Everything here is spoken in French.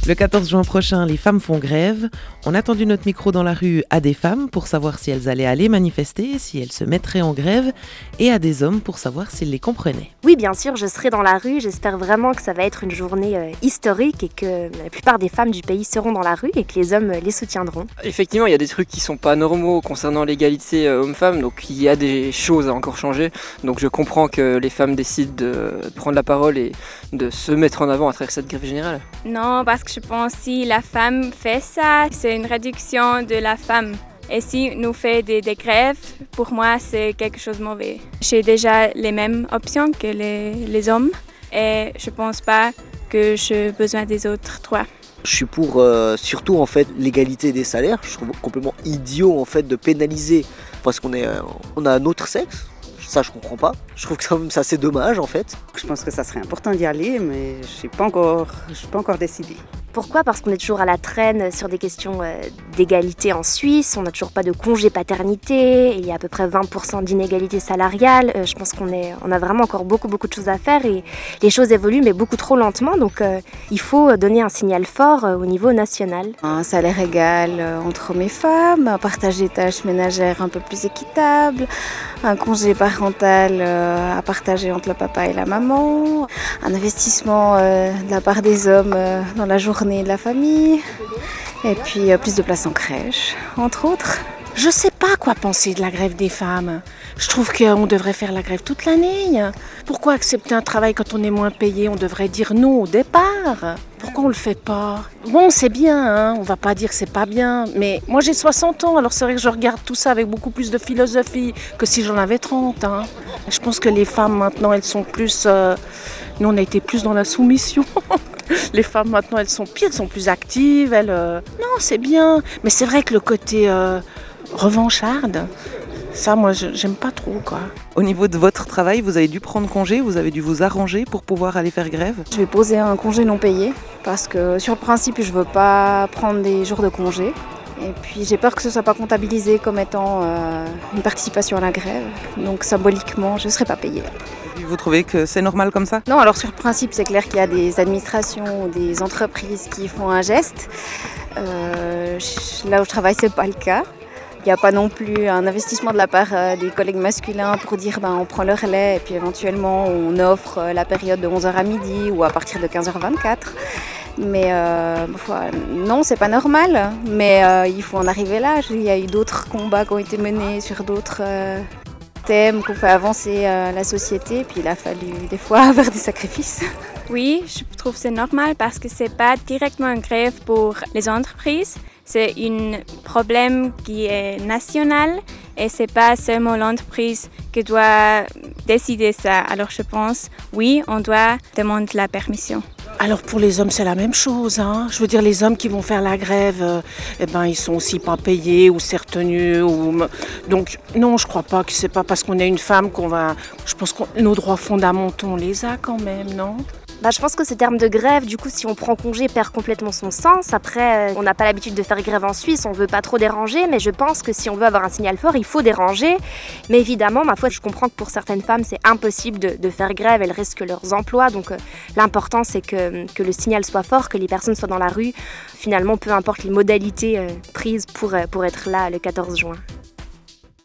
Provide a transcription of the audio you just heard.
Le 14 juin prochain, les femmes font grève. On a tendu notre micro dans la rue à des femmes pour savoir si elles allaient aller manifester, si elles se mettraient en grève, et à des hommes pour savoir s'ils les comprenaient. Oui, bien sûr, je serai dans la rue. J'espère vraiment que ça va être une journée historique et que la plupart des femmes du pays seront dans la rue et que les hommes les soutiendront. Effectivement, il y a des trucs qui sont pas normaux concernant l'égalité homme-femme, donc il y a des choses à encore changer. Donc je comprends que les femmes décident de prendre la parole et de se mettre en avant à travers cette grève générale. Non, parce que je pense que si la femme fait ça, c'est une réduction de la femme. Et si nous fait des grèves, pour moi, c'est quelque chose de mauvais. J'ai déjà les mêmes options que les hommes et je pense pas que j'ai besoin des autres trois. Je suis pour surtout en fait l'égalité des salaires. Je trouve complètement idiot en fait de pénaliser parce qu'on a un autre sexe. Ça je comprends pas. Je trouve que c'est assez dommage en fait. Je pense que ça serait important d'y aller, mais je suis pas encore décidée. Pourquoi ? Parce qu'on est toujours à la traîne sur des questions d'égalité en Suisse, on n'a toujours pas de congé paternité, il y a à peu près 20% d'inégalité salariale. Je pense on a vraiment encore beaucoup de choses à faire et les choses évoluent mais beaucoup trop lentement, donc il faut donner un signal fort au niveau national. Un salaire égal entre hommes et femmes, un partage des tâches ménagères un peu plus équitable, un congé parental à partager entre le papa et la maman, un investissement de la part des hommes dans la journée de la famille, et puis plus de place en crèche, entre autres. Je sais pas quoi penser de la grève des femmes. Je trouve qu'on devrait faire la grève toute l'année. Pourquoi accepter un travail quand on est moins payé ? On devrait dire non au départ. Pourquoi on le fait pas ? Bon, c'est bien, hein, on va pas dire que c'est pas bien, mais moi j'ai 60 ans, alors c'est vrai que je regarde tout ça avec beaucoup plus de philosophie que si j'en avais 30. Hein. Je pense que les femmes maintenant, elles sont plus... Nous, on a été plus dans la soumission. Les femmes maintenant, elles sont pires, elles sont plus actives. Non, c'est bien, mais c'est vrai que le côté revancharde, ça, moi, j'aime pas trop, quoi. Au niveau de votre travail, vous avez dû prendre congé, vous avez dû vous arranger pour pouvoir aller faire grève ? Je vais poser un congé non payé parce que sur le principe, je veux pas prendre des jours de congé. Et puis j'ai peur que ce ne soit pas comptabilisé comme étant une participation à la grève. Donc symboliquement, je ne serai pas payée. Vous trouvez que c'est normal comme ça ? Non, alors sur le principe, c'est clair qu'il y a des administrations ou des entreprises qui font un geste. Là où je travaille, ce n'est pas le cas. Il n'y a pas non plus un investissement de la part des collègues masculins pour dire on prend le relais et puis éventuellement on offre la période de 11h à midi ou à partir de 15h24. Mais non, c'est pas normal, mais il faut en arriver là. Il y a eu d'autres combats qui ont été menés sur d'autres thèmes qui ont fait avancer la société, puis il a fallu des fois faire des sacrifices. Oui, je trouve que c'est normal parce que c'est pas directement une grève pour les entreprises. C'est un problème qui est national et c'est pas seulement l'entreprise qui doit décider ça. Alors je pense, oui, on doit demander la permission. Alors pour les hommes, c'est la même chose. Hein. Je veux dire, les hommes qui vont faire la grève, ils sont aussi pas payés ou c'est retenu. Donc non, je crois pas que c'est pas parce qu'on est une femme qu'on va... Je pense que nos droits fondamentaux, on les a quand même, non ? Je pense que ce terme de grève, du coup, si on prend congé, perd complètement son sens. Après, on n'a pas l'habitude de faire grève en Suisse, on veut pas trop déranger, mais je pense que si on veut avoir un signal fort, il faut déranger. Mais évidemment, ma foi, je comprends que pour certaines femmes, c'est impossible de faire grève, elles risquent leurs emplois. Donc l'important, c'est que le signal soit fort, que les personnes soient dans la rue. Finalement, peu importe les modalités prises pour être là le 14 juin.